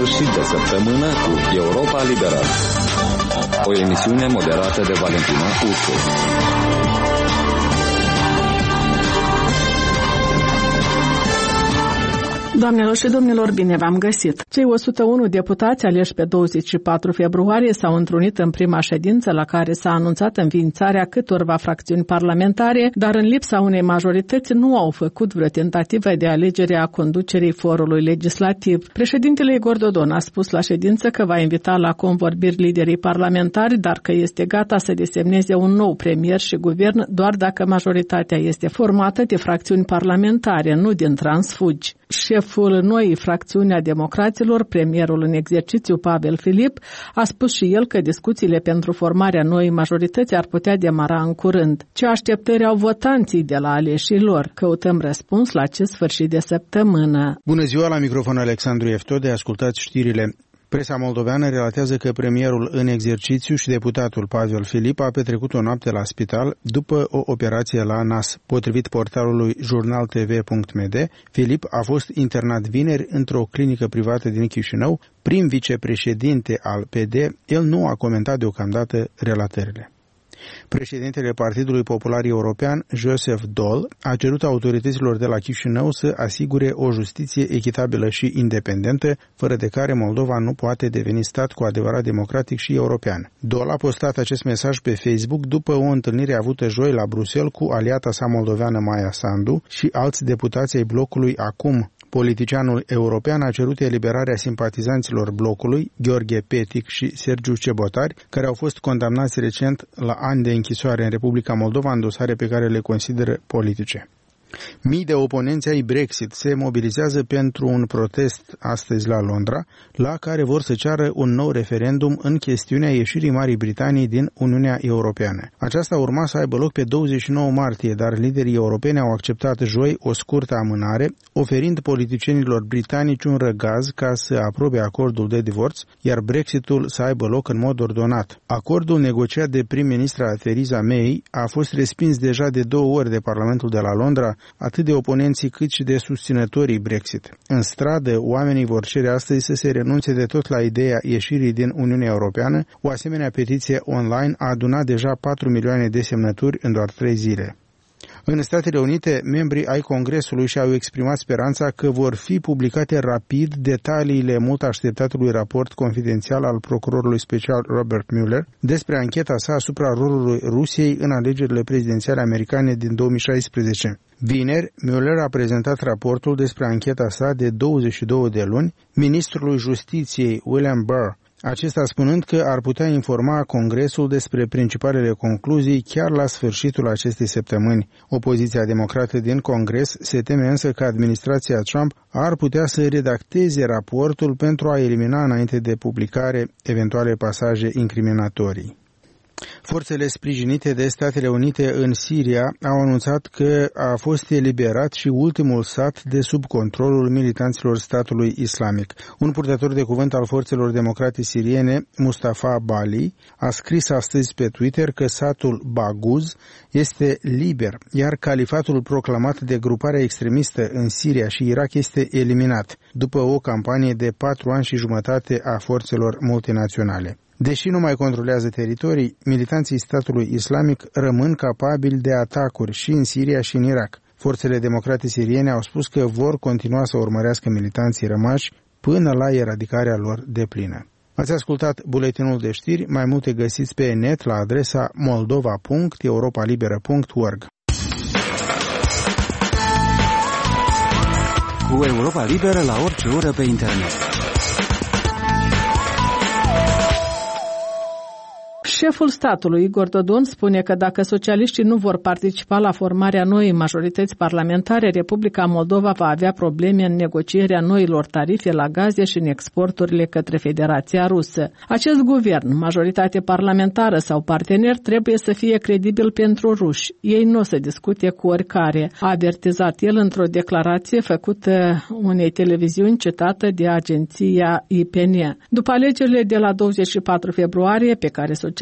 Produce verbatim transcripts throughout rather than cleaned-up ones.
sfârșit de săptămână cu Europa Liberă. O emisiune moderată de Valentina Ursu. Doamnelor și domnilor, bine v-am găsit! Cei o sută unu deputați aleși pe douăzeci și patru februarie s-au întrunit în prima ședință la care s-a anunțat înființarea câtorva fracțiuni parlamentare, dar în lipsa unei majorități nu au făcut vreo tentativă de alegere a conducerii forului legislativ. Președintele Igor Dodon a spus la ședință că va invita la convorbiri liderii parlamentari, dar că este gata să desemneze un nou premier și guvern doar dacă majoritatea este formată de fracțiuni parlamentare, nu din transfugi. Șeful noii fracțiuni a democraților, premierul în exercițiu Pavel Filip, a spus și el că discuțiile pentru formarea noii majorități ar putea demara în curând. Ce așteptări au votanții de la aleșii lor? Căutăm răspuns la acest sfârșit de săptămână. Bună ziua, la microfon Alexandru Eftode, ascultați știrile. Presa moldoveană relatează că premierul în exercițiu și deputatul Pavel Filip a petrecut o noapte la spital după o operație la nas. Potrivit portalului jurnal t v punct m d, Filip a fost internat vineri într-o clinică privată din Chișinău. Prim vicepreședinte al P D, el nu a comentat deocamdată relatările. Președintele Partidului Popular European, Joseph Dol, a cerut autorităților de la Chișinău să asigure o justiție echitabilă și independentă, fără de care Moldova nu poate deveni stat cu adevărat democratic și european. Dol a postat acest mesaj pe Facebook după o întâlnire avută joi la Bruxelles cu aliata sa moldoveană Maia Sandu și alți deputați ai blocului Acum. Politicianul european a cerut eliberarea simpatizanților blocului, Gheorghe Petic și Sergiu Cebotari, care au fost condamnați recent la ani de închisoare în Republica Moldova în dosare pe care le consideră politice. Mii de oponenți ai Brexit se mobilizează pentru un protest astăzi la Londra, la care vor să ceară un nou referendum în chestiunea ieșirii Marii Britanii din Uniunea Europeană. Aceasta urma să aibă loc pe douăzeci și nouă martie, dar liderii europeni au acceptat joi o scurtă amânare, oferind politicienilor britanici un răgaz ca să aprobe acordul de divorț, iar Brexitul să aibă loc în mod ordonat. Acordul negociat de prim-ministra Theresa May a fost respins deja de două ori de Parlamentul de la Londra, atât de oponenții cât și de susținătorii Brexit. În stradă, oamenii vor cere astăzi să se renunțe de tot la ideea ieșirii din Uniunea Europeană. O asemenea petiție online a adunat deja patru milioane de semnături în doar trei zile. În Statele Unite, membrii ai Congresului și-au exprimat speranța că vor fi publicate rapid detaliile mult așteptatului raport confidențial al procurorului special Robert Mueller despre ancheta sa asupra rolului Rusiei în alegerile prezidențiale americane din două mii șaisprezece. Vineri, Mueller a prezentat raportul despre ancheta sa de douăzeci și două de luni ministrului Justiției William Barr, acesta spunând că ar putea informa Congresul despre principalele concluzii chiar la sfârșitul acestei săptămâni. Opoziția democrată din Congres se teme însă că administrația Trump ar putea să redacteze raportul pentru a elimina înainte de publicare eventuale pasaje incriminatorii. Forțele sprijinite de Statele Unite în Siria au anunțat că a fost eliberat și ultimul sat de sub controlul militanților statului islamic. Un purtător de cuvânt al forțelor democrate siriene, Mustafa Bali, a scris astăzi pe Twitter că satul Baguz este liber, iar califatul proclamat de gruparea extremistă în Siria și Irak este eliminat, după o campanie de patru ani și jumătate a forțelor multinaționale. Deși nu mai controlează teritorii, militanții statului islamic rămân capabili de atacuri și în Siria și în Irak. Forțele democrate siriene au spus că vor continua să urmărească militanții rămași până la eradicarea lor deplină. Ați ascultat buletinul de știri, mai multe găsiți pe net la adresa moldova punct europa liberă punct org. Cu Europa Liberă la orice oră pe internet. Șeful statului, Igor Dodon, spune că dacă socialiștii nu vor participa la formarea noii majorități parlamentare, Republica Moldova va avea probleme în negocierea noilor tarife la gaze și în exporturile către Federația Rusă. Acest guvern, majoritate parlamentară sau partener, trebuie să fie credibil pentru ruși. Ei nu o să discute cu oricare, a avertizat el într-o declarație făcută unei televiziuni citată de agenția I P N. După alegerile de la douăzeci și patru februarie, pe care socialiștii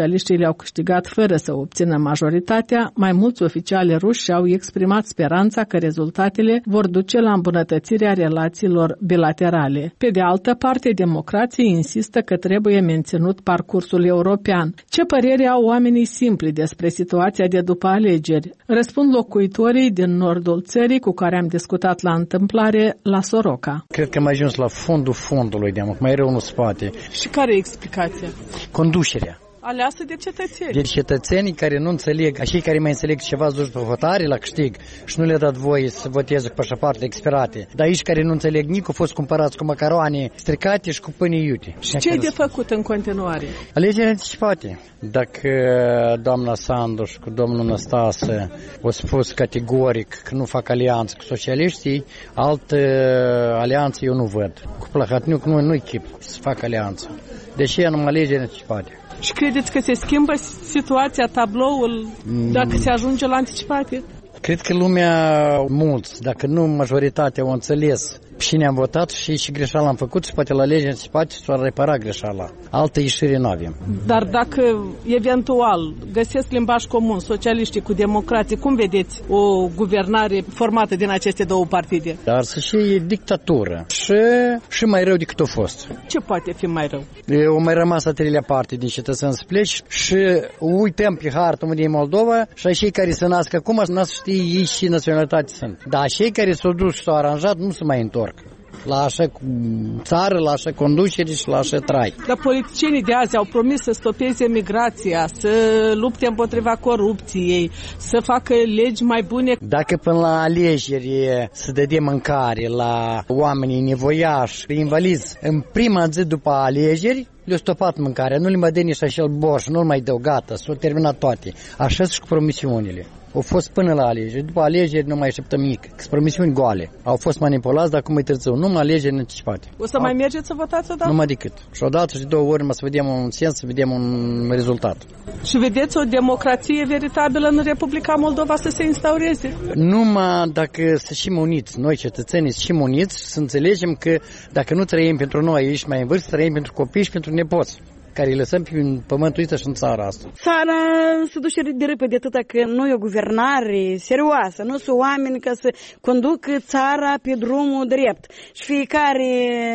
socialiștii le-au câștigat fără să obțină majoritatea, mai mulți oficiali ruși și-au exprimat speranța că rezultatele vor duce la îmbunătățirea relațiilor bilaterale. Pe de altă parte, democrații insistă că trebuie menținut parcursul european. Ce părere au oamenii simpli despre situația de după alegeri? Răspund locuitorii din nordul țării cu care am discutat la întâmplare la Soroca. Cred că am ajuns la fondul fondului, de mai rău nu se poate. Și care e explicația? Conducerea. Aleasă de cetățeni. De cetățenii care nu înțeleg, cei care mai înțeleg ceva duși pe votare la câștig și nu le-a dat voie să voteze cu pașapoarte expirate. Dar aici care nu înțeleg nici au fost cumpărați cu macaroane stricate și cu pâine iute. Și ce e de făcut în continuare? Alegeri anticipate. Dacă doamna Sandu cu domnul Năstase au spus categoric că nu fac alianță cu socialiștii, altă alianță eu nu văd. Cu Plahotniuc nu, nu echip să fac alianță. Deși e numai alegeri anticipate. Și credeți că se schimbă situația, tabloul, dacă se ajunge la anticipate? Cred că lumea, mulți, dacă nu majoritatea, au înțeles cine am votat și și greșeala am făcut și poate la alegeri anticipate s-o repara greșeala. Altă ieșire nu avem. Dar dacă eventual găsesc limbaj comun socialiștii cu democrații, cum vedeți o guvernare formată din aceste două partide? Dar să și e dictatură și, și mai rău decât a fost. Ce poate fi mai rău? O mai rămas a treilea parte din cetățeni să pleci și uităm pe hartă unde e Moldova și cei care se nasc acum n-a să știe ei și naționalitate sunt. Dar cei care s-au dus și s-au aranjat nu se mai întorc la așa țară, la așa conducere și la așa trai. Dar politicienii de azi au promis să stopeze migrația, să lupte împotriva corupției, să facă legi mai bune. Dacă până la alegeri se dădea mâncare la oamenii nevoiași, invalizi, în prima zi după alegeri, le-au stopat mâncarea, nu le mai dă nici așa borș, nu-l mai dau, gata, s-au terminat toate. Așa și cu promisiunile. Au fost până la alegeri. După alegeri nu mai așteptăm nimic. Sunt promisiuni goale. Au fost manipulați, dar acum e târziu. Nu mai alegeri anticipate. O să Au... mai mergeți să votați odată? Numai decât. Și odată și de două ori să vedem un sens, să vedem un rezultat. Și vedeți o democrație veritabilă în Republica Moldova să se instaureze? Numai dacă să și uniți, noi cetățenii să și uniți, să înțelegem că dacă nu trăim pentru noi aici mai în vârstă, trăim pentru copii și pentru nepoți, care îi lăsăm pe pământul ăsta și în țara asta. Țara se duce de repede atâta că nu e o guvernare serioasă, nu sunt oameni ca să conducă țara pe drumul drept. Și fiecare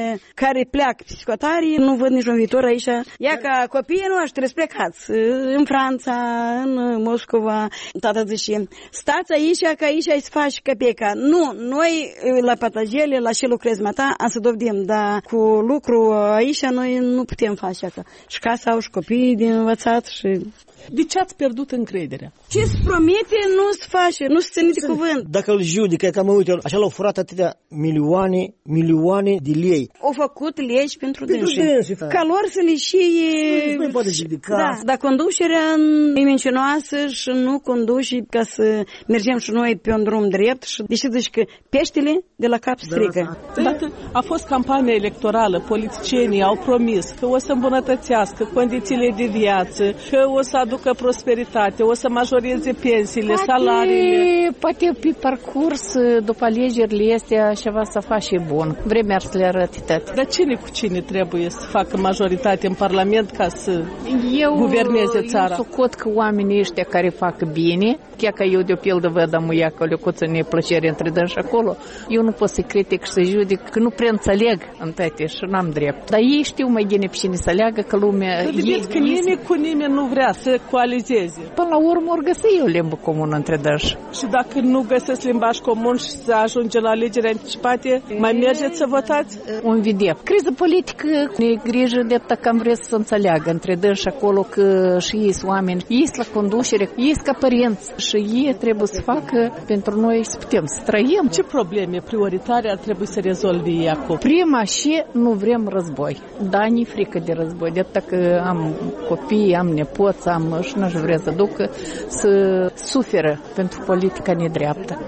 care pleacă psihotare nu văd niciun viitor aici. Ia ca copiii noștri plecați în Franța, în Moscova. Tata zice, stați aici că aici îi se face capeca. Nu, noi la Patagele, la ce lucrezi mata, am să dovedim, dar cu lucru aici noi nu putem face așa. Și casa au și copiii de învățat și... De ce ați pierdut încrederea? Ce se promite nu se face, nu se ține de cuvânt. Dacă îl judică, că mă uite, așa l-au furat atâtea milioane, milioane de lei. Au făcut legi pentru dânsii. Ca lor să le și... Nu mai poate judica. Da, dar conducerea e mincinoasă și nu conduce ca să mergem și noi pe un drum drept. Și deși zici că peștele de la cap strică. Dacă a fost campania electorală, politicienii au promis că o să îmbunătățească condițiile de viață, că o să aducă prosperitate, o să majoreze pensiile, poate, salariile. Poate pe parcurs, după alegerile este ceva să faci bun. Vremea să le arăte toate. Dar cine cu cine trebuie să facă majoritate în Parlament ca să eu, guverneze țara? Eu socot că oamenii ăștia care fac bine, chiar că eu de-o pildă văd amuia că le coță neplăcere între dânsi acolo, eu nu pot să critic și să judic că nu prea înțeleg în toate și n-am drept. Dar ei știu mai bine pe cine să leagă că lumea... Să vedeți că nimeni cu nimeni nu vrea să coalizeze. Până la urmă ori găsi eu limbă comună între dânsi. Și dacă nu găsesc limbaj comun și să ajunge la alegeri anticipate, mai mergeți să votați? Un vedem. Criză politică ne grijă de atât că am vrea să înțeleagă între dânsi acolo că și ei sunt oameni, ei sunt la conducere, ei sunt ca părinți și ei trebuie să facă pentru noi să putem să trăim. Ce probleme prioritare ar trebui să rezolve ei acum? Prima și nu vrem război. Da, ni frică de război. De atât că am copii, am nepoți, am și n-aș vrea să ducă să suferă pentru politica nedreaptă.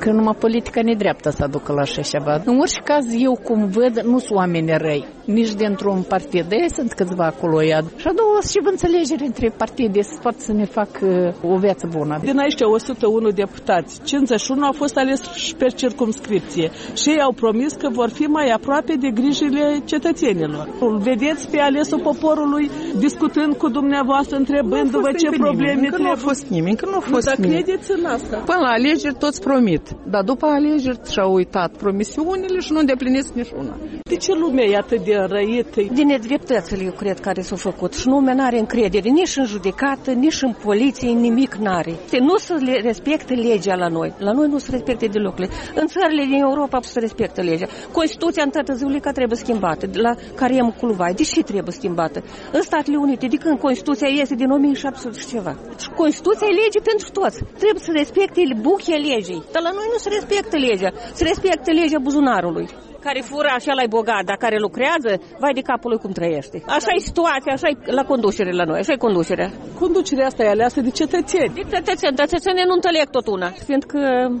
că numai politica nedreaptă să aducă la așa ceva. În orice caz, eu cum văd, nu sunt oameni răi, nici dintr-un partid. De sunt câțiva acolo iad. Și a doua și înțelegere între partide să poată să ne facă o viață bună. Din aici o sută unu deputați, cincizeci și unu au fost aleși pe circumscripție și ei au promis că vor fi mai aproape de grijile cetățenilor. Îl vedeți pe alesul poporului discutând cu dumneavoastră, întrebându-vă ce probleme trebuie. Nu a fost nimeni, că nu a fost Dar nimeni. credeți în asta? Până la alegeri toți promit, dar după alegeri și-au uitat promisiunile și nu îndeplinesc niciuna. De ce lumea e atât de răită? Din nedreptățile, eu cred, care s-au făcut și lumea n-are încredere nici în judecată, nici în poliție, nimic n-are. Nu se respectă legea la noi. La noi nu se respectă deloc. În țările din Europa se respectă legea. Constituția în toată ziulica trebuie schimbată, la care am culuvai. De ce trebuie schimbată? În Statele Unite, de când Constituția este din o mie șapte sute și ceva. Și Constituția e lege pentru toți. Trebuie să respecte buchea legii. Dar la noi nu se respectă legea. Se respectă legea buzunarului. Care fură, așa la-i bogat, dar care lucrează, vai de capul lui cum trăiește. Așa e situația, așa e la conducere la noi, așa e conducerea. Conducerea asta e aleasă de cetățeni. De cetățeni, dar cetățenii nu înțeleg tot una. Fiindcă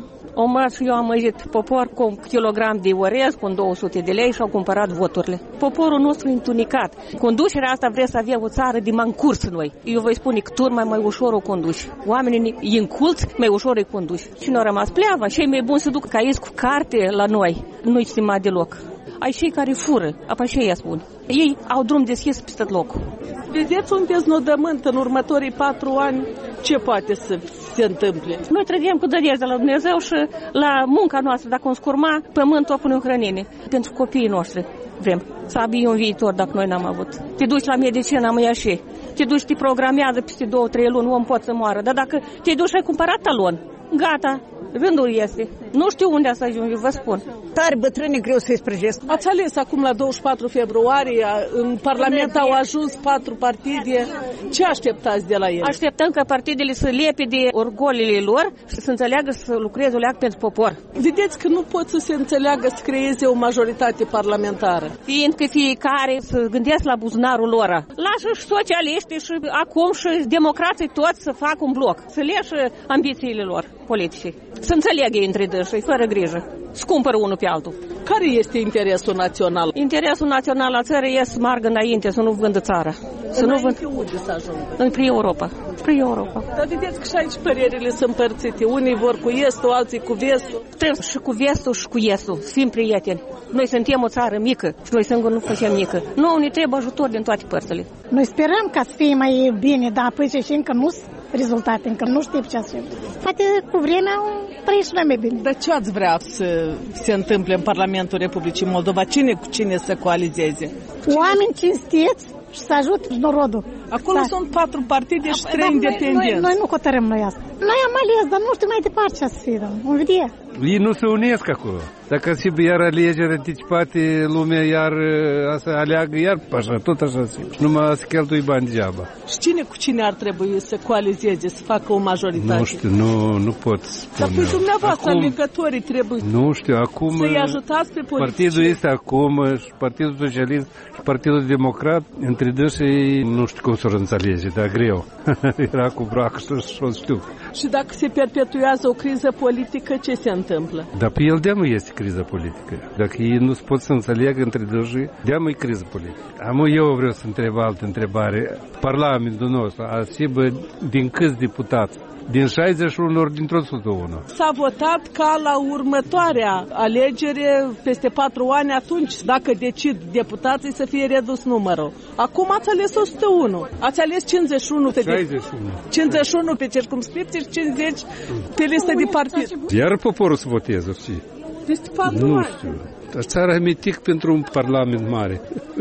o mărț eu am măjit popor cu un kilogram de orez, cu două sute de lei și au cumpărat voturile. Poporul nostru e întunecat. Conducerea asta vrea să avem o țară de mancurs noi. Eu voi spune că tur mai mai ușor o conduci. Oamenii inculți mai ușor îi conduci. Și nu a rămas pleava. Cei mai buni se duc ca ei cu carte la noi. Nu-i stimat deloc. Ai cei care fură, apa și ei spun. Ei au drum deschis peste locul. Vedeți un deznodământ în următorii patru ani? Ce poate să se întâmple? Noi trăgem cu dărieri de la Dumnezeu și la munca noastră, dacă o scurma, pământul o punem hrănine. Pentru copiii noștri vrem să abie un viitor dacă noi n-am avut. Te duci la medicină, am și te duci, te programează peste două, trei luni, om poate să moară. Dar dacă te duci și ai cumpărat talon, gata, rândul este. Nu știu unde să ajungi, vă spun. Tare bătrâni, greu să-i sprăjesc. Ați ales acum la douăzeci și patru februarie, în Parlament au ajuns patru partide. Ce așteptați de la ele? Așteptăm ca partidele să lepe de orgolile lor și să înțeleagă să lucreze o leac pentru popor. Vedeți că nu pot să se înțeleagă să creeze o majoritate parlamentară. Fiindcă fiecare să gândesc la buzunarul lor. Lasă și socialiștii și acum și democrații toți să facă un bloc. Să leșă ambițiile lor politice. Să înțeleagă între dânsii, fără grijă. Și cumpără unul pe altul. Care este interesul național? Interesul național al țării este să meargă înainte, să nu vândă țara. Să nu vândă. Unde să ajungă? Înspre Europa. Spre Europa. Dar vedeți că și aici părerile sunt împărțite. Unii vor cu estul, alții cu vestul. Trebuie și cu vestul și cu estul. Să fim prieteni. Noi suntem o țară mică și noi singuri nu facem mică. Nouă ne trebuie ajutor din toate părțile. Noi sperăm ca să fie mai bine, dar apoi și încă nu rezultate, încă nu știm ce să. Poate cu vremea trăiești mai bine. Dar ce ați vrea să se întâmple în Parlamentul Republicii Moldova? Cine cu cine să coalizeze? Oameni cinstiți și să ajute norodul. Acolo da. Sunt patru partide și trei independenți. Noi, noi nu hotărâm noi asta. Noi am ales, dar nu știu mai departe ce să fie. Vom vedea. Ei nu se unesc acolo. Dacă și iar alegeri anticipate, lumea iar să aleagă, iar așa, tot așa. Numai să cheltui bani degeaba. Și cine cu cine ar trebui să coalizeze, să facă o majoritate? Nu știu, nu, nu pot spune. Dar păi dumneavoastră, alegătorii trebuie nu știu, acum, să-i ajutați pe politicieni. Partidul este acum și Partidul Socialist și Partidul Democrat, între dânsii nu știu cum să o înțelege, dar greu. Era cu brac și o știu. Și dacă se perpetuează o criză politică, ce se întâmplă? Dar pe el de-amă este criză politică. Dacă ei nu se pot să înțeleagă între dânsii, de-amă e criză politică. Am eu vreau să întreb altă întrebare. Parlamentul nostru asibă din câți deputați? Din șaizeci și unu ori dintr-o sută unu. S-a votat ca la următoarea alegere peste patru ani atunci, dacă decid deputații să fie redus numărul. Acum ați ales o sută unu. Ați ales cincizeci și unu pe, șaizeci și unu. cincizeci și unu pe circumscripție și cincizeci pe listă de partid. Iar poporul să voteze, știi? Peste patru nu ani. știu. Dar țara e mitic pentru un parlament mare.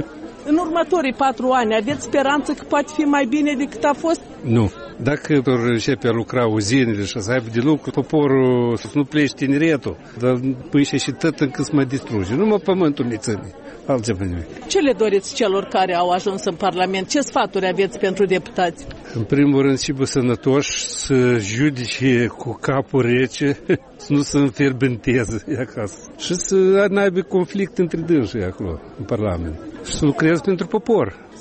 În următorii patru ani aveți speranță că poate fi mai bine decât a fost? Nu. Dacă vor începe a lucra uzinele și să aibă de lucru, poporul să nu plece tineretul, dar păi și tot încât să mai distruge. Numai pământul ne ține. Altceva nimic. Ce le doriți celor care au ajuns în Parlament? Ce sfaturi aveți pentru deputați? În primul rând, și bă sănătoși, să judice cu capul rece, să nu se înfierbânteze acasă. Și să n-aibă conflict între dânsii acolo, în Parlament. Și să lucreze pentru popor.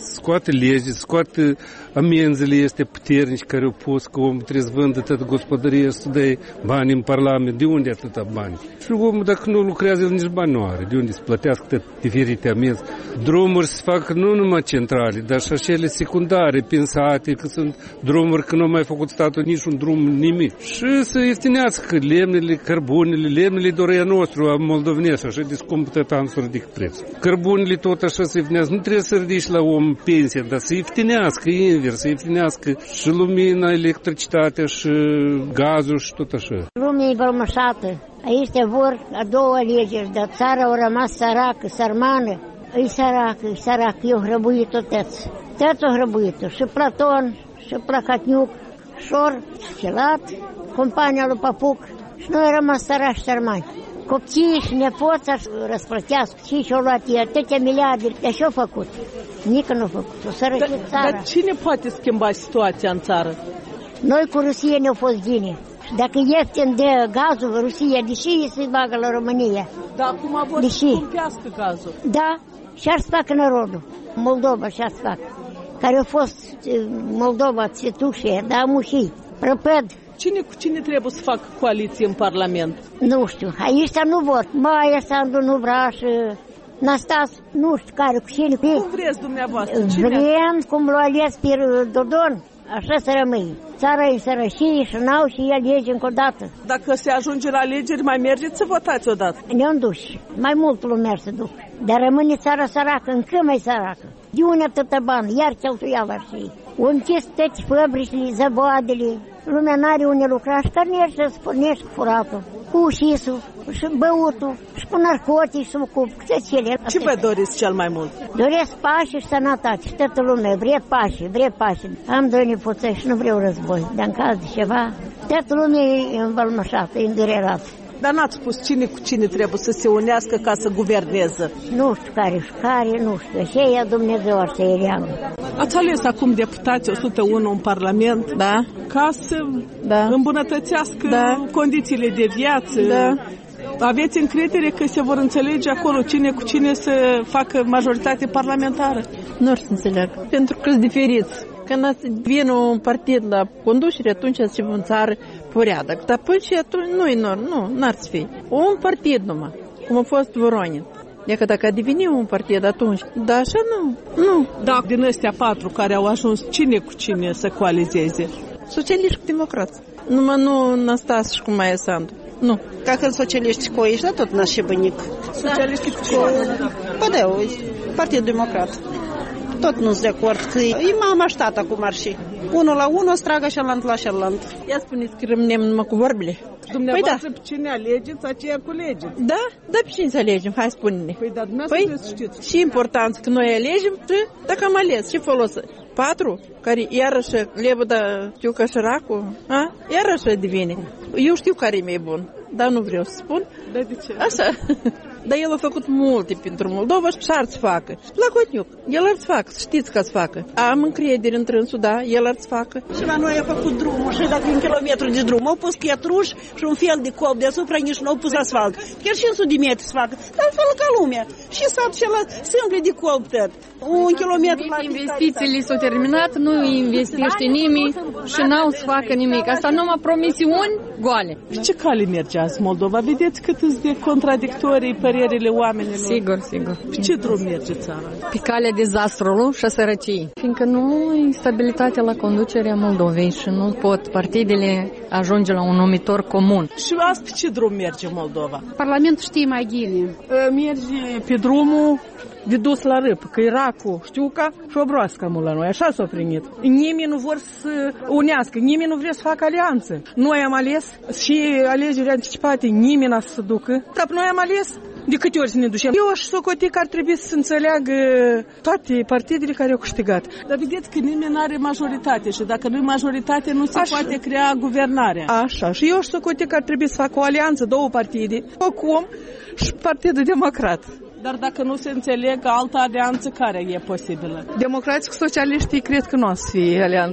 scoate legi, scoate amenzile este puternici care au pus că omul trebuie să vândă toată gospodăria să dea bani în Parlament. De unde atâta bani? Și omul dacă nu lucrează, el nici bani nu are. De unde să plătească tot diferite amenzi? Drumuri se fac nu numai centrale, dar și acele secundare, prin sate, că sunt drumuri că nu a mai făcut statul nici un drum, nimic. Și să ieftinească lemnele, cărbunele, lemnele dorea nostru, a moldovenesc, așa de scump tot an să ridic prețul. Cărbunele tot așa să ieftinească. Nu trebuie să ridici la om pensie, dar să ieftinească invers, să ieftinească și lumina, electricitatea și gazul și tot așa. Lumea e vălmășată. Aici te vor a două alegeri, dar țara a rămas săracă, sărmană. E săracă, e săracă, eu hrăbuit-o tăți. Tăți o hrăbuit-o, și Platon, și Placatniuc, Șor, Celat, compania lui Papuc. Și noi am rămas sărași, sărmani. Copții și nepoța răsplătească și și-au luat ei atâtea miliarde. De ce-au făcut? Nică nu-au făcut. O sărăcit da, țara. Dar cine poate schimba situația în țară? Noi cu Rusia ne-au fost bine. Dacă ieftin de gazul Rusia, deși se bagă la România. Da, acum vor să scumpească gazul. Da, și-ar să facă narodul. Moldova și-ar să facă. Care a fost Moldova, țetușie, da, mușii, prăpăd. Cine cu cine trebuie să facă coaliție în Parlament? Nu știu, aici nu vor. Maia, Sandu, nu vrea și Nastas, nu știu care, cu cine. Cum vreți dumneavoastră? Cine? Vrem cum l-a ales pe Dodon, așa să rămâi. Țara e sărășie și n-au și el lege încă o dată. Dacă se ajunge la alegeri, mai mergeți să votați odată? Ne-am dus. Mai mult lume să duc. Dar rămâne țara săracă, încă mai săracă. De unde atâta bani, iar cheltuiala și o închis toți fabricile, zăboadele. Lumea n-are unde lucra și cărnește să spunești furatul, cu ușisul, și băutul, și cu narcotici, și cu cele. Ce vă doriți cel mai mult? Doresc pace și sănătate și toată lumea. Vrea pace, vrea pace. Am doi nepoței și nu vreau război. Dar în caz de ceva, toată lumea e învălmășată, e îndurerată. Dar n-ați spus cine cu cine trebuie să se unească ca să guverneze? Nu știu care și care, nu știu. Aceea Dumnezeu așa e reagă. Ați ales acum deputați o sută unu în Parlament, da, ca să da. îmbunătățească da. condițiile de viață. Da. Aveți încredere că se vor înțelege acolo cine cu cine să facă majoritate parlamentară? Nu să înțeleg, pentru că sunt diferiți. Când vine un partid la conducere, atunci se în țară poriadă. Dar până și atunci nu-i nor, nu, n-ar fi. Un partid numai, cum a fost Voronin. Dacă dacă a devenit un partid atunci, dar așa nu, nu. Da, din ăstea patru care au ajuns, cine cu cine să coalizeze? Socialiști cu democrați. Numai nu Nastas și cu Maia Sandu. Nu. Ca când socialiști cu aici, dar tot n-aș și bănic. Socialiști cu cine? Pădeu, Partidul Democrat. Tot nu-s de acord că e mama și tata cum ar fi. Unul la unul, stragă celălalt la celălalt. Ia spuneți că rămânem numai cu vorbele. Dumneavoastră păi da. Pe cine alegeți, aceea culegeți. Da? Da, pe cine să alegem? Hai, spune-ne. Păi, dar dumneavoastră păi, știți. Și important că noi alegem și dacă am ales, ce folos? Patru, care iarăși lebă de știu că șăracu, a? Iarăși devine. Eu știu care e mai bun, dar nu vreau să spun. Da, de ce? Așa. Dar el a făcut multe pentru Moldova și ar-ți facă. La Cotniuc, el ar-ți facă, știți că ați facă. Am încredere în trânsul, da, el ar-ți facă. Și la noi a făcut drumul și dacă un kilometru de drum au pus chetruș și un fel de cop deasupra, nici nu au pus asfalt. Chiar și în sud de metri să facă, dar fel ca lumea. Și satul și ăla simple de cop tot. Un kilometru la investițiile s-au terminat, nu investește nimeni și n-au să facă nimic. Asta numai promisiuni goale. Și ce cale merge azi Moldova? Vedeți cât sunt de contradictorii părerile oamenilor? Sigur, sigur. Pe ce drum merge țara? Pe calea dezastrului și a sărăciei. Fiindcă nu e stabilitate la conducerea Moldovei și nu pot partidele ajunge la un numitor comun. Și azi pe ce drum merge Moldova? Parlamentul știe mai bine. Merge pe drumul de dus la râp, că era cu Știuca și o broască mult la noi, așa s-a primit. Nimeni nu vor să unească, nimeni nu vrea să facă alianță. Noi am ales și alegeri anticipate, nimeni n-a să se ducă, dar noi am ales. De câte ori să ne ducem? Eu aș socoti că ar trebui să înțeleagă toate partidele care au câștigat. Dar vedeți că nimeni nu are majoritate și dacă nu e majoritate nu se așa poate crea guvernarea. Așa, și eu aș socoti că ar trebui să facă o alianță, două partide, Ocom și Partidul Democrat. Dar dacă nu se înțeleg, altă alianță care e posibilă? Democrații cu socialiștii cred că nu o să fie alianță.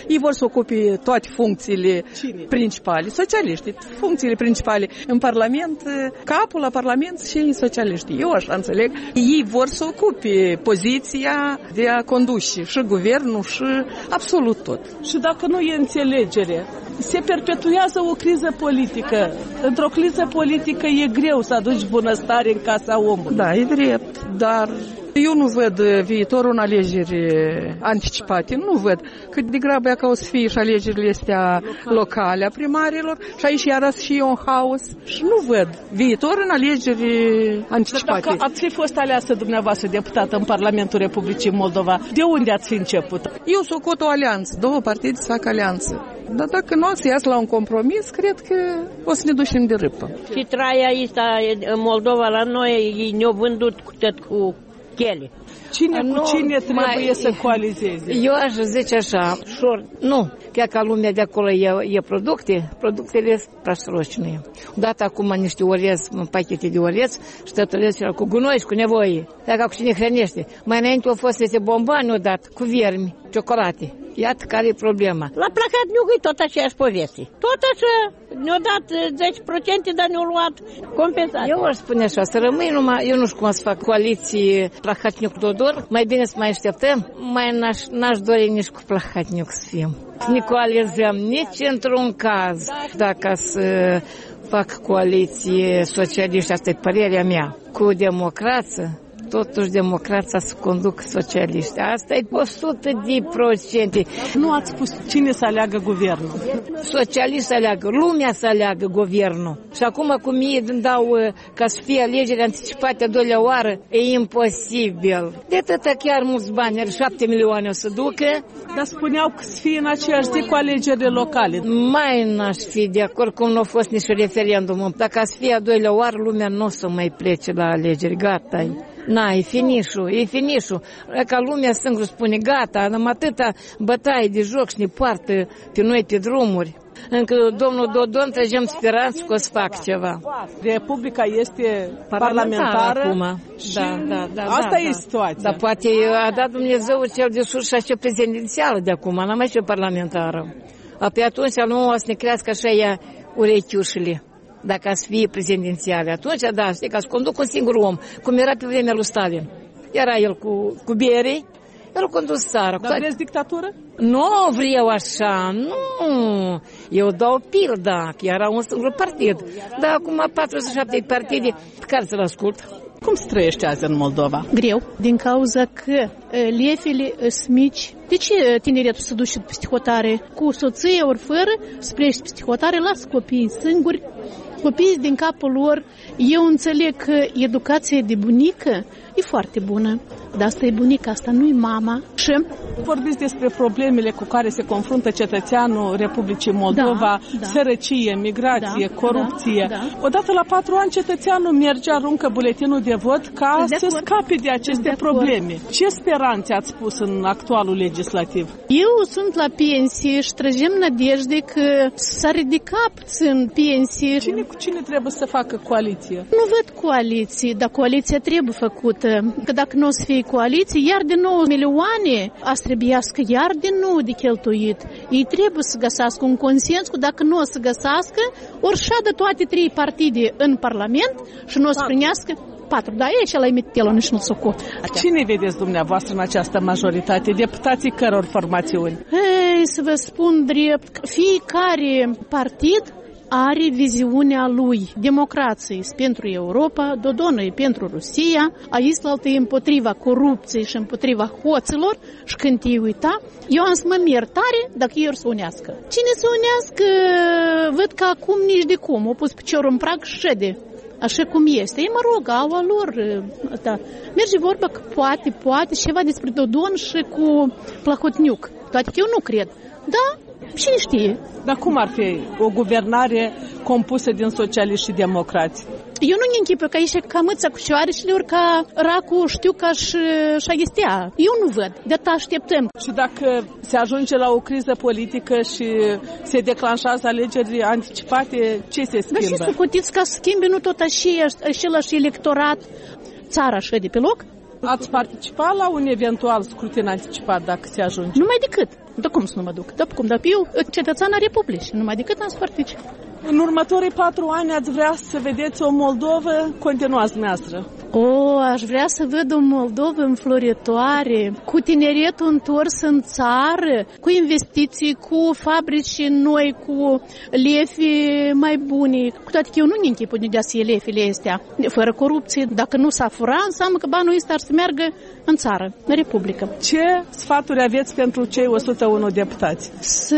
Ei vor să ocupe toate funcțiile Cine? principale, socialiști, funcțiile principale în Parlament, capul la Parlament și socialiști. Eu așa înțeleg. Ei vor să ocupe poziția de a conduce și guvernul și absolut tot. Și dacă nu e înțelegere, se perpetuează o criză politică. Într-o criză politică e greu să aduci bunăstare în casa omului. Da, e drept, dar eu nu văd viitorul în alegeri anticipate, nu văd. Cât degrabă ca o să fie și alegerile astea locale a primarilor și aici iarăși și e un haos și nu văd viitor în alegeri anticipate. Dacă ați fi fost aleasă dumneavoastră deputată în Parlamentul Republicii Moldova, de unde ați fi început? Eu socot o alianță, două partide să fac alianță. Dar dacă nu ați ias la un compromis, cred că o să ne ducem de râpă. Și traia asta în Moldova la noi, ei ne-au vândut cu tot cu chele. Cine nu, cu cine trebuie mai, să coalizeze? Eu aș zice așa, șor, nu, chiar ca lumea de acolo e, e producte, productele sunt prastrocine. Odată acum niște orez, pachete de orez și tătălesc cu gunoi și cu nevoie. Dacă cu cine hrănește. Mai înainte au fost niște bombani odată, cu viermi, ciocolate. Iată care e problema. La Plahotniuc e tot aceeași poveste. Tot așa, ne-au dat zece la sută, dar ne-au luat compensație. Eu aș spune așa, să rămâi numai, eu nu știu cum să fac coaliții Plahotniuc-Dodon, mai bine să mai așteptăm, mai n-aș, n-aș dori nici cu Plahotniuc să fim. Să ne coalizăm nici într-un caz, dacă să fac coaliție socialiști, asta e părerea mea, cu democrație. Totuși democrația să conduc socialiști. Asta e o sută de procente. Nu ați spus cine să aleagă guvernul. Socialiști să aleagă, lumea să aleagă guvernul. Și acum cum mie îmi dau ca să fie alegeri anticipate a doilea oară, e imposibil. De atâta chiar mulți bani, are șapte milioane o să ducă. Dar spuneau că să fie în aceeași zi cu alegerile locale. Mai n-aș fi de acord, cum nu a fost nici referendum. Dacă să fie a doilea oară, lumea nu o să mai plece la alegeri. Gata-i. Na, e finișul, e finișul. Ca lumea singură spune, gata, am atâta bătaie de joc și ne poartă pe noi pe drumuri. Încă domnul Dodon trăgem speranță că o să fac ceva. Republica este parlamentară acum. Și da, da, da, asta da, e da. situația. Dar poate a dat Dumnezeu cel de sus și așa prezidențială de acum, n-am mai și parlamentară. Pe atunci nu o să ne crească așa ea urechiușile. Dacă ați fi prezidențiale, atunci, da, știi, că ați conduc un singur om, cum era pe vremea lui Stalin. Era el cu, cu bere, el a condus țara. Dar vreți dictatură? Nu vreau așa, nu. Eu dau pilda, că era un singur partid. Dar acum patruzeci și șapte partide, pe care să-l ascult? Cum se trăiește azi în Moldova? Greu, din cauza că lefele sunt mici. De ce tineretul se duce peste hotare? Cu soție ori fără, să pleci peste hotare, lasă copiii singuri. Copiii din capul lor, eu înțeleg că educația de bunică e foarte bună, dar asta e bunica, asta nu e mama. Și vorbiți despre problemele cu care se confruntă cetățeanul Republicii Moldova, da, da. Sărăcie, migrație, da, corupție. Da, da. Odată la patru ani cetățeanul merge, aruncă buletinul de vot ca de să acord. scape de aceste de probleme. Ce speranțe ați pus în actualul legislativ? Eu sunt la pensie și trăgem nădejde că s-a ridicat puțin pensie. Cine cu cine trebuie să facă coaliție? Nu văd coaliție, dar coaliția trebuie făcută. Că dacă nu o să fie coaliție, iar de nou milioane a trebuiască iar din nou de cheltuit. Ei trebuie să găsească un consens, că dacă nu o să găsească, ori șadă toate trei partide în Parlament și nu o să primească patru, da, e și la imitelul nici nu s-o cu. Cine vedeți dumneavoastră în această majoritate? Deputații căror formațiuni? Ei, să vă spun drept, fiecare partid are viziunea lui. Democrație pentru Europa, Dodon e pentru Rusia, Aislaltă e împotriva corupției și împotriva hoților și când te uita, eu am să mă mir tare dacă ei or să unească. Cine să unească, văd că acum nici de cum, au pus piciorul în prag și șede. Așa cum este. Ei, mă rog, au a lor. Da. Merge vorba că poate, poate ceva despre Dodon și cu Plahotniuc. Toate că eu nu cred. Da? Cine știe? Dar cum ar fi o guvernare compusă din socialiști și democrați? Eu nu-mi închipă că aici ca mâța cu șoarecele, ori ca racul știu ca și șaghestea. Eu nu văd. De atât așteptăm. Și dacă se ajunge la o criză politică și se declanșează alegeri anticipate, ce se schimbă? Dar și să cotiți ca să schimbe, nu tot același electorat, țara șede pe loc? Ați participa la un eventual scrutin anticipat dacă se ajunge? Numai decât. Da cum să nu mă duc? Da cum? Da eu, cetățeana Republicii, numai decât am să particip. În următorii patru ani ați vrea să vedeți o Moldovă? Continuați dumneavoastră. O, aș vrea să văd o Moldovă înfloritoare, cu tineretul întors în țară, cu investiții, cu fabrici noi, cu lefi mai bune. Cu toate că eu nu ne închipui de să iei lefile astea, fără corupție. Dacă nu s-a furat, înseamnă că banul ăsta ar să meargă în țară, în Republică. Ce sfaturi aveți pentru cei o sută unu deputați? Să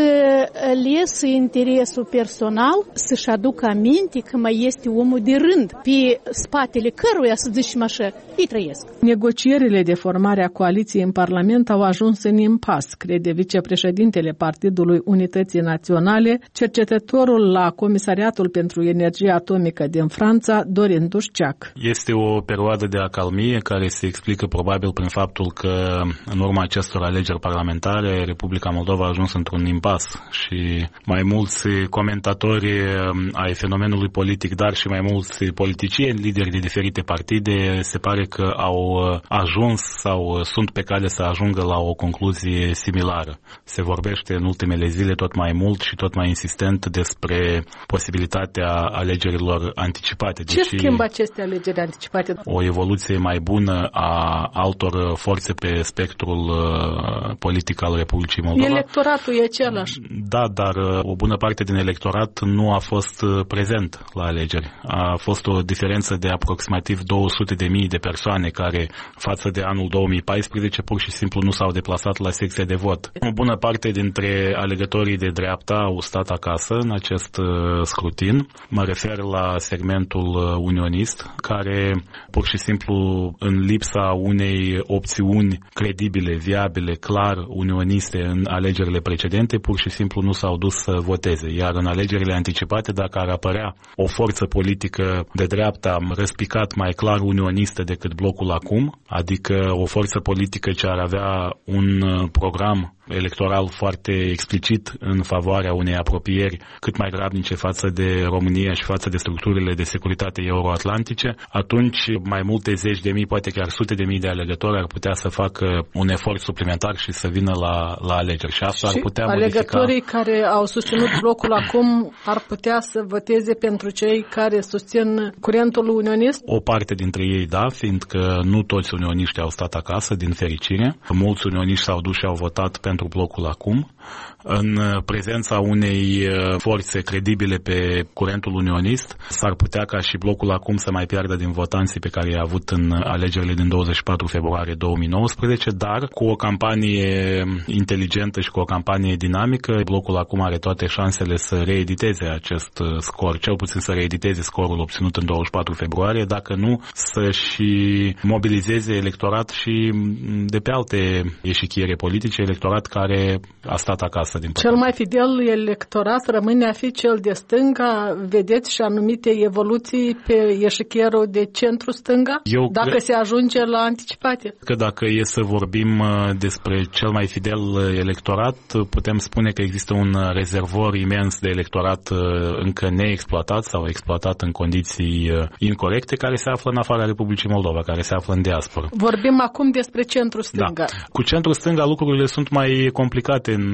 lesă interesul personal, să-și aducă aminte că mai este omul de rând, pe spatele căruia să zicem așa, ei trăiesc. Negocierile de formare a coaliției în Parlament au ajuns în impas, crede vicepreședintele Partidului Unității Naționale, cercetătorul la Comisariatul pentru Energie Atomică din Franța, Dorin Dușceac. Este o perioadă de acalmie care se explică probabil prin faptul că în urma acestor alegeri parlamentare Republica Moldova a ajuns într-un impas și mai mulți comentatori ai fenomenului politic, dar și mai mulți politicieni, lideri de diferite partide, se pare că au ajuns sau sunt pe cale să ajungă la o concluzie similară. Se vorbește în ultimele zile tot mai mult și tot mai insistent despre posibilitatea alegerilor anticipate. Ce deci schimbă aceste alegeri anticipate? O evoluție mai bună a altor forțe pe spectrul politic al Republicii Moldova. Electoratul e același. Da, dar o bună parte din electorat nu a fost prezent la alegeri. A fost o diferență de aproximativ două sute de mii de persoane care, față de anul două mii paisprezece, pur și simplu nu s-au deplasat la secția de vot. O bună parte dintre alegătorii de dreapta au stat acasă în acest scrutin. Mă refer la segmentul unionist, care pur și simplu, în lipsa unei opțiuni credibile, viabile, clar unioniste în alegerile precedente, pur și simplu nu s-au dus să voteze. Iar în alegerile anticipate, dacă ar apărea o forță politică de dreapta răspicat mai clar unionistă decât blocul acum, adică o forță politică ce ar avea un program electoral foarte explicit în favoarea unei apropieri cât mai grabnice față de România și față de structurile de securitate euroatlantice, atunci mai multe zeci de mii, poate chiar sute de mii de alegători ar putea să facă un efort suplimentar și să vină la, la alegeri. Și asta și ar putea alegătorii modifica... care au susținut blocul acum ar putea să voteze pentru cei care susțin curentul unionist? O parte dintre ei, da, fiindcă nu toți unioniști au stat acasă, din fericire. Mulți unioniști s-au dus și au votat pentru blocul acum. În prezența unei forțe credibile pe curentul unionist, s-ar putea ca și blocul acum să mai piardă din votanții pe care i-a avut în alegerile din douăzeci și patru februarie două mii nouăsprezece, dar cu o campanie inteligentă și cu o campanie dinamică, blocul acum are toate șansele să reediteze acest scor, cel puțin să reediteze scorul obținut în douăzeci și patru februarie, dacă nu să-și mobilizeze electorat și de pe alte eșichiere politice, electorat care a stat acasă. Cel mai fidel electorat rămâne a fi cel de stânga. Vedeți și anumite evoluții pe eșichierul de centru-stânga? Eu dacă cre... se ajunge la anticipate? Că dacă e să vorbim despre cel mai fidel electorat, putem spune că există un rezervor imens de electorat încă neexploatat sau exploatat în condiții incorrecte, care se află în afara Republicii Moldova, care se află în diaspora. Vorbim acum despre centru-stânga. Da. Cu centru-stânga lucrurile sunt mai complicate în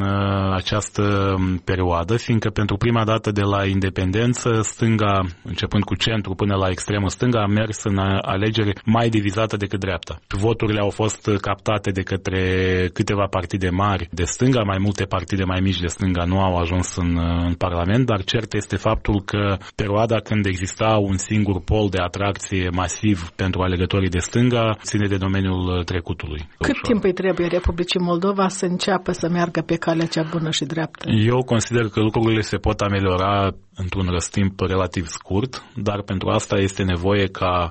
această perioadă, fiindcă pentru prima dată de la independență, stânga, începând cu centru până la extremă stânga, a mers în alegeri mai divizată decât dreapta. Voturile au fost captate de către câteva partide mari de stânga, mai multe partide mai mici de stânga nu au ajuns în, în Parlament, dar cert este faptul că perioada când exista un singur pol de atracție masiv pentru alegătorii de stânga ține de domeniul trecutului. Cât ușor. Timp îi trebuie Republicii Moldova să înceapă să meargă pe calea cea bună și dreaptă? Eu consider că lucrurile se pot ameliora într-un răstimp relativ scurt, dar pentru asta este nevoie ca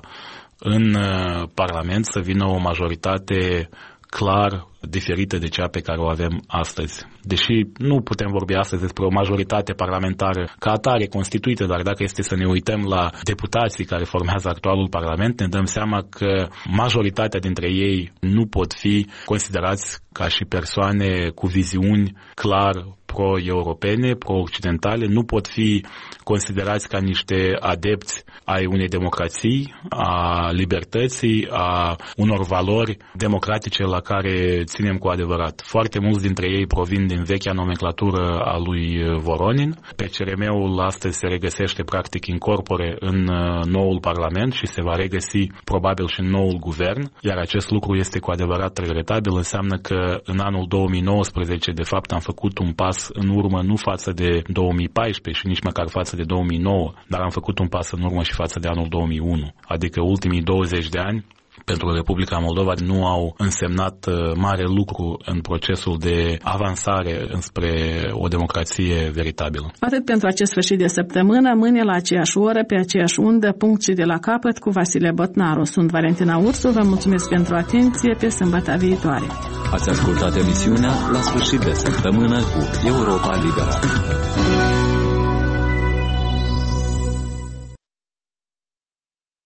în Parlament să vină o majoritate clar diferită de cea pe care o avem astăzi. Deși nu putem vorbi astăzi despre o majoritate parlamentară ca atare constituită, dar dacă este să ne uităm la deputații care formează actualul Parlament, ne dăm seama că majoritatea dintre ei nu pot fi considerați ca și persoane cu viziuni clar pro-europene, pro-occidentale, nu pot fi considerați ca niște adepți ai unei democrații, a libertății, a unor valori democratice la care ținem cu adevărat. Foarte mulți dintre ei provin din vechea nomenclatură a lui Voronin. P C R M-ul astăzi se regăsește practic in corpore în noul Parlament și se va regăsi probabil și în noul guvern, iar acest lucru este cu adevărat regretabil. Înseamnă că în anul două mii nouăsprezece de fapt am făcut un pas în urmă nu față de două mii paisprezece și nici măcar față de două mii nouă, dar am făcut un pas în urmă și față de anul două mii unu. Adică ultimii douăzeci de ani pentru Republica Moldova nu au însemnat mare lucru în procesul de avansare înspre o democrație veritabilă. Atât pentru acest sfârșit de săptămână, mâine la aceeași oră, pe aceeași undă, punct și de la capăt cu Vasile Botnaru. Sunt Valentina Ursu, vă mulțumesc pentru atenție, pe sâmbătă viitoare. Ați ascultat emisiunea La sfârșit de săptămână cu Europa Liberă.